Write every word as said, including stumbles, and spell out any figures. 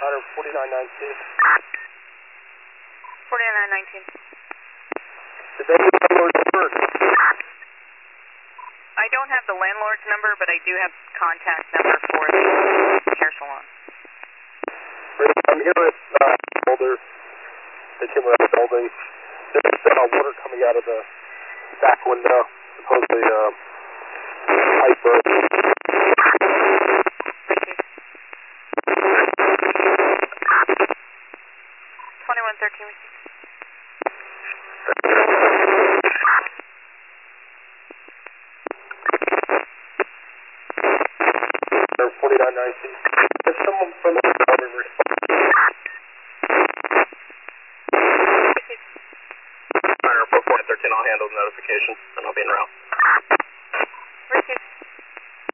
forty-nine nineteen. forty-nine nineteen. Did they have landlord's number? I don't have the landlord's number, but I do have contact number for the hair salon. I'm here at uh, Boulder. They came around the building. There's uh, water coming out of the back window. Supposedly, uh, pipe burst. twenty-one thirteen. forty-nine nineteen. There's someone from the building responding. Report point thirteen, I'll handle the notification, and I'll be en route.